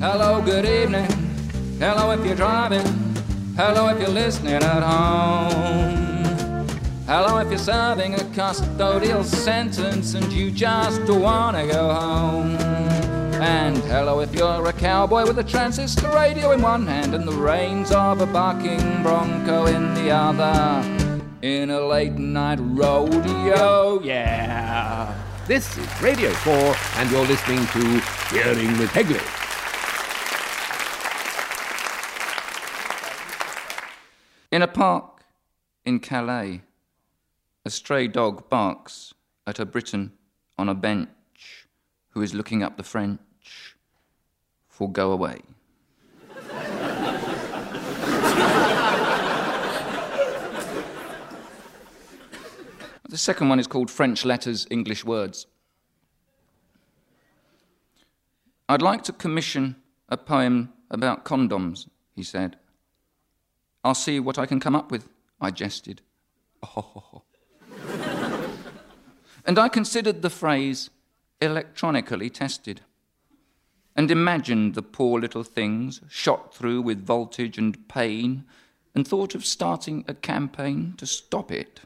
Hello, good evening. Hello if you're driving. Hello if you're listening at home. Hello if you're serving a custodial sentence and you just wanna go home. And hello if you're a cowboy with a transistor radio in one hand and the reins of a bucking bronco in the other, in a late night rodeo, yeah. This is Radio 4 and you're listening to Hearing with Hegley. In a park in Calais, a stray dog barks at a Briton on a bench who is looking up the French for go away. The second one is called French Letters, English Words. I'd like to commission a poem about condoms, he said. I'll see what I can come up with, I jested. Oh. And I considered the phrase electronically tested and imagined the poor little things shot through with voltage and pain and thought of starting a campaign to stop it.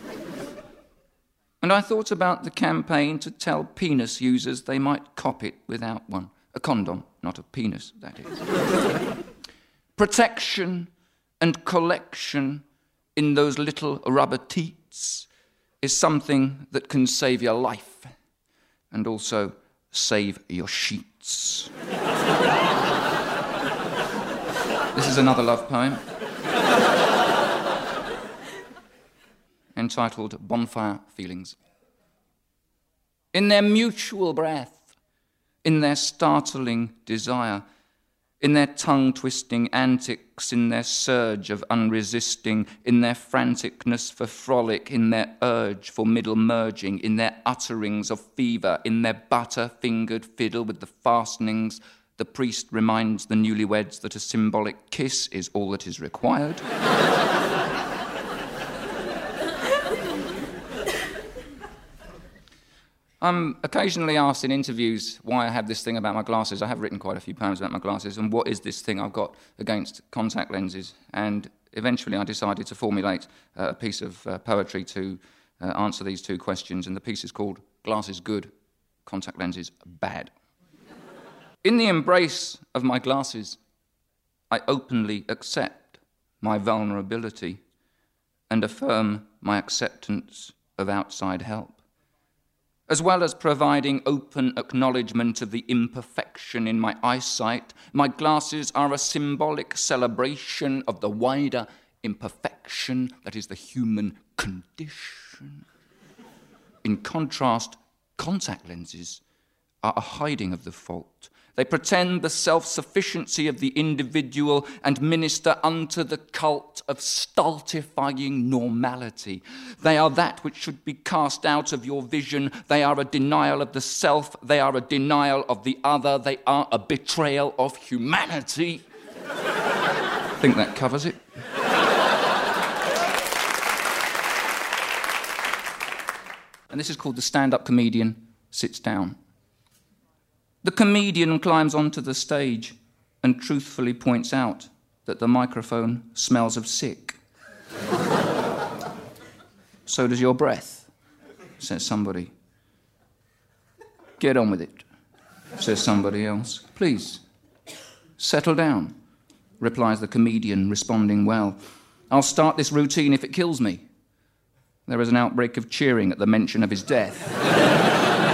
And I thought about the campaign to tell penis users they might cop it without one. A condom, not a penis, that is. Protection and collection in those little rubber teats is something that can save your life and also save your sheets. This is another love poem entitled Bonfire Feelings. In their mutual breath, in their startling desire, in their tongue-twisting antics, in their surge of unresisting, in their franticness for frolic, in their urge for middle merging, in their utterings of fever, in their butter-fingered fiddle with the fastenings, the priest reminds the newlyweds that a symbolic kiss is all that is required. I'm occasionally asked in interviews why I have this thing about my glasses. I have written quite a few poems about my glasses, and what is this thing I've got against contact lenses? And eventually I decided to formulate a piece of poetry to answer these two questions, and the piece is called Glasses Good, Contact Lenses Bad. In the embrace of my glasses, I openly accept my vulnerability and affirm my acceptance of outside help, as well as providing open acknowledgement of the imperfection in my eyesight. My glasses are a symbolic celebration of the wider imperfection that is the human condition. In contrast, contact lenses are a hiding of the fault. They pretend the self-sufficiency of the individual and minister unto the cult of stultifying normality. They are that which should be cast out of your vision. They are a denial of the self. They are a denial of the other. They are a betrayal of humanity. I think that covers it. And this is called The Stand-Up Comedian Sits Down. The comedian climbs onto the stage and truthfully points out that the microphone smells of sick. So does your breath, says somebody. Get on with it, says somebody else. Please, settle down, replies the comedian, responding well. I'll start this routine if it kills me. There is an outbreak of cheering at the mention of his death.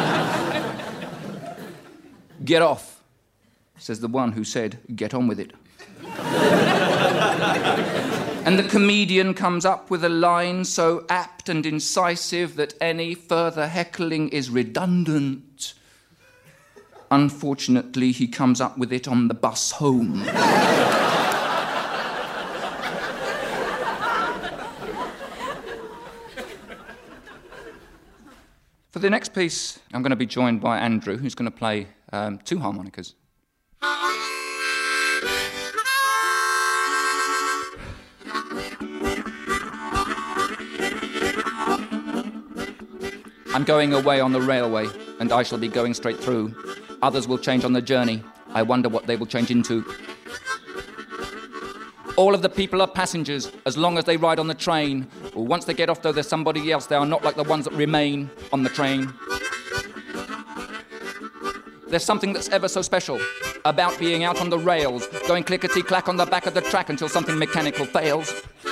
Get off, says the one who said, get on with it. And the comedian comes up with a line so apt and incisive that any further heckling is redundant. Unfortunately, he comes up with it on the bus home. For the next piece, I'm going to be joined by Andrew, who's going to play two harmonicas. I'm going away on the railway, and I shall be going straight through. Others will change on the journey. I wonder what they will change into. All of the people are passengers as long as they ride on the train. Once they get off, though, there's somebody else. They are not like the ones that remain on the train. There's something that's ever so special about being out on the rails, going clickety-clack on the back of the track until something mechanical fails.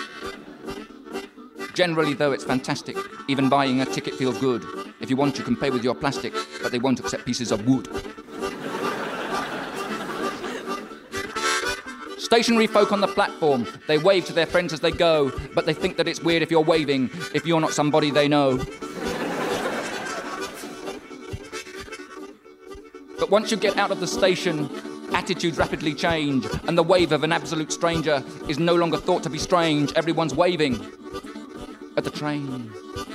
Generally, though, it's fantastic. Even buying a ticket feels good. If you want, you can pay with your plastic, but they won't accept pieces of wood. Stationary folk on the platform, they wave to their friends as they go, but they think that it's weird if you're waving, if you're not somebody they know. But once you get out of the station, attitudes rapidly change, and the wave of an absolute stranger is no longer thought to be strange. Everyone's waving at the train.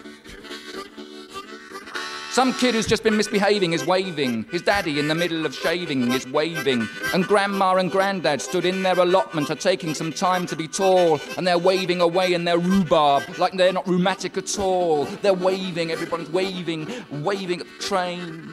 Some kid who's just been misbehaving is waving. His daddy in the middle of shaving is waving. And grandma and granddad stood in their allotment are taking some time to be tall, and they're waving away in their rhubarb like they're not rheumatic at all. They're waving, everyone's waving, waving at the train.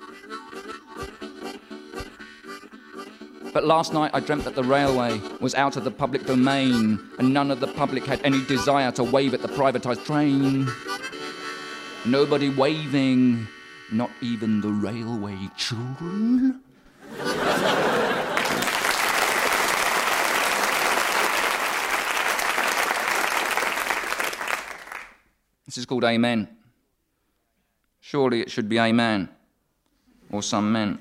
But last night I dreamt that the railway was out of the public domain, and none of the public had any desire to wave at the privatised train. Nobody waving, not even the railway children. This is called Amen. Surely it should be Amen, or some men.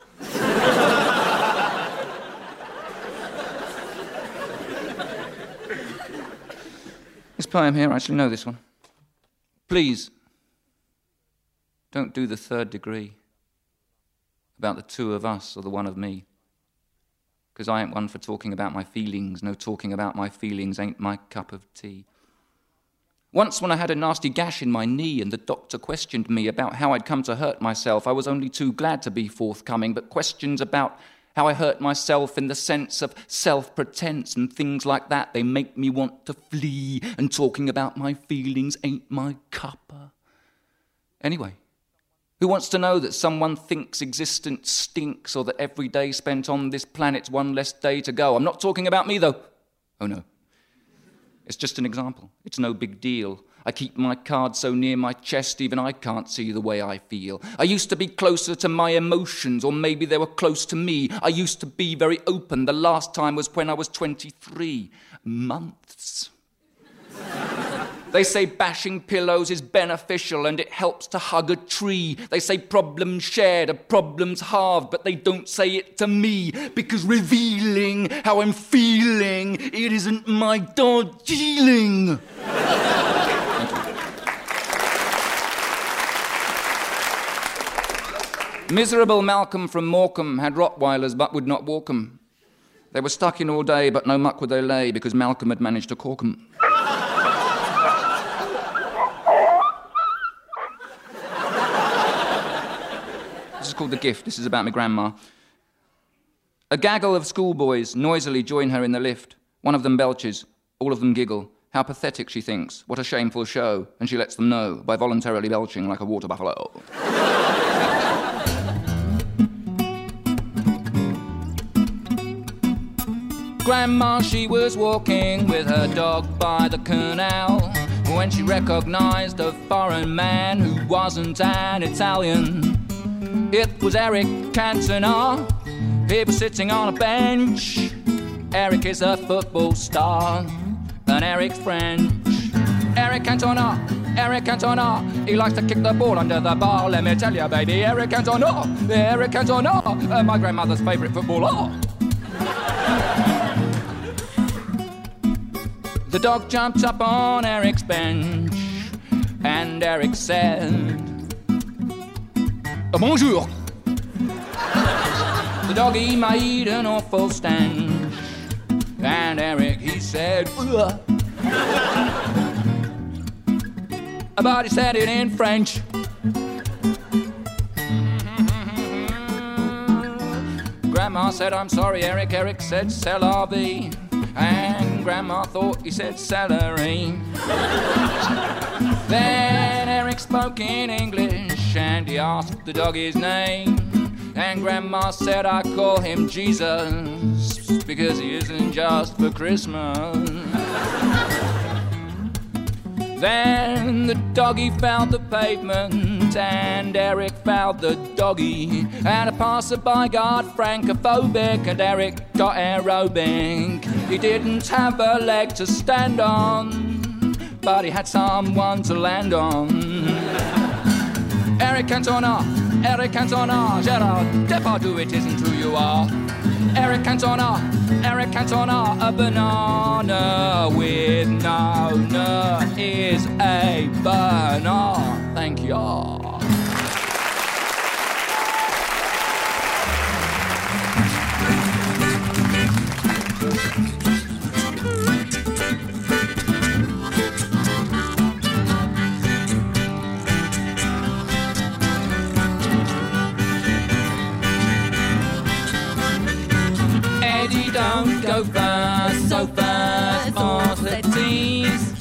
This poem here, I actually know this one. Please, don't do the third degree about the two of us or the one of me. Because I ain't one for talking about my feelings. No, talking about my feelings ain't my cup of tea. Once when I had a nasty gash in my knee and the doctor questioned me about how I'd come to hurt myself, I was only too glad to be forthcoming, but questions about how I hurt myself in the sense of self-pretense and things like that, they make me want to flee, and talking about my feelings ain't my cuppa. Anyway, who wants to know that someone thinks existence stinks or that every day spent on this planet's one less day to go? I'm not talking about me, though. Oh, no. It's just an example. It's no big deal. I keep my cards so near my chest, even I can't see the way I feel. I used to be closer to my emotions, or maybe they were close to me. I used to be very open. The last time was when I was 23 months. They say bashing pillows is beneficial and it helps to hug a tree. They say problems shared are problems halved, but they don't say it to me, because revealing how I'm feeling, it isn't my Darjeeling. Miserable Malcolm from Morecambe had Rottweilers but would not walk 'em. They were stuck in all day, but no muck would they lay, because Malcolm had managed to cork 'em. This is called The Gift. This is about my grandma. A gaggle of schoolboys noisily join her in the lift. One of them belches. All of them giggle. How pathetic, she thinks. What a shameful show. And she lets them know by voluntarily belching like a water buffalo. Grandma, she was walking with her dog by the canal when she recognised a foreign man who wasn't an Italian. It was Eric Cantona. He was sitting on a bench. Eric is a football star, and Eric's French. Eric Cantona, Eric Cantona. He likes to kick the ball under the bar. Let me tell you, baby, Eric Cantona, Eric Cantona, my grandmother's favourite footballer. The dog jumped up on Eric's bench, and Eric said, bonjour. The doggy made an awful stench, and Eric, he said, ugh. But he said it in French. Grandma said, I'm sorry, Eric. Eric said, c'est la vie. And Grandma thought he said celery. Then Eric spoke in English, and he asked the dog his name. And Grandma said I call him Jesus because he isn't just for Christmas. Then the doggy found the pavement and Eric found the doggy. And a passerby got francophobic and Eric got aerobic. He didn't have a leg to stand on, but he had someone to land on. Eric Cantona, Gerard Depardieu, it isn't who you are. Eric Cantona, a banana with no is a banana. Thank you. Don't go fast, so fast for the teas.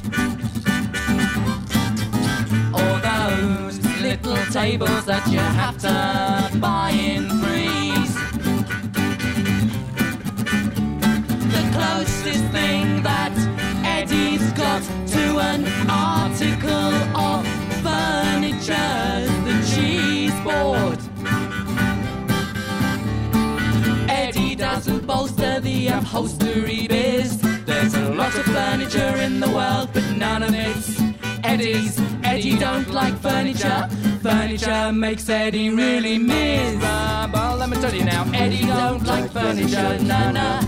All those little tables that you have to buy in threes. The closest thing that Eddie's got to an article of furniture's the cheese board. Eddie doesn't bolster the upholstery biz. There's a lot of furniture in the world, but none of it's Eddie's. Eddie don't like furniture. Furniture makes Eddie really miserable. Let me tell you now, Eddie don't like furniture. No.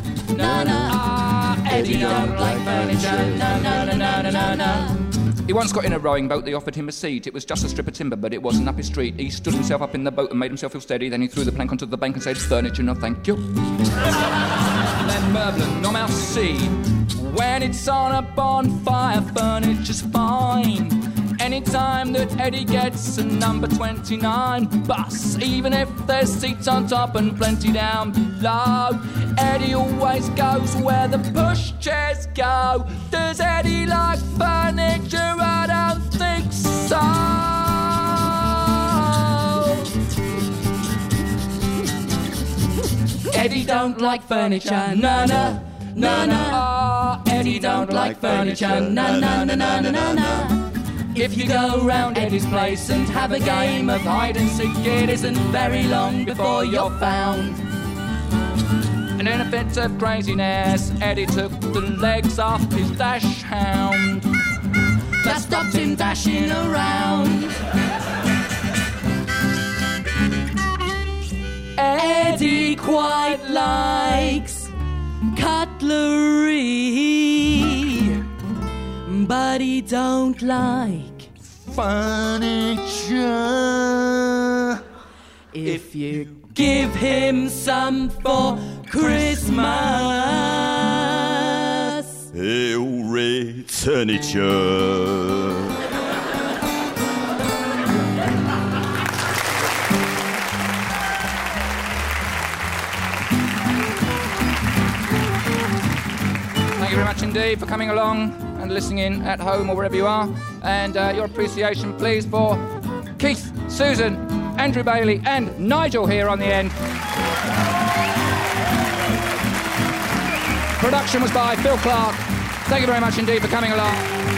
Eddie don't like furniture. No. He once got in a rowing boat, they offered him a seat. It was just a strip of timber, but it wasn't up his street. He stood himself up in the boat and made himself feel steady. Then he threw the plank onto the bank and said, furniture, no thank you. Then Merblin, no mouse see. When it's on a bonfire, furniture's fine. Anytime that Eddie gets a number 29 bus, even if there's seats on top and plenty down below, Eddie always goes where the pushchairs go. Does Eddie like furniture? I don't think so. Eddie don't like furniture. No. Eddie don't like furniture. No. If you go round Eddie's place and have a game of hide and seek, it isn't very long before you're found. And in a fit of craziness, Eddie took the legs off his dash hound. That stopped him dashing around. Eddie quite likes cutlery, but he don't like furniture. If you give him some for Christmas, he'll rate furniture. Thank you very much indeed for coming along and listening in at home or wherever you are. And your appreciation, please, for Keith, Susan, Andrew Bailey and Nigel here on the end. Production was by Phil Clark. Thank you very much indeed for coming along.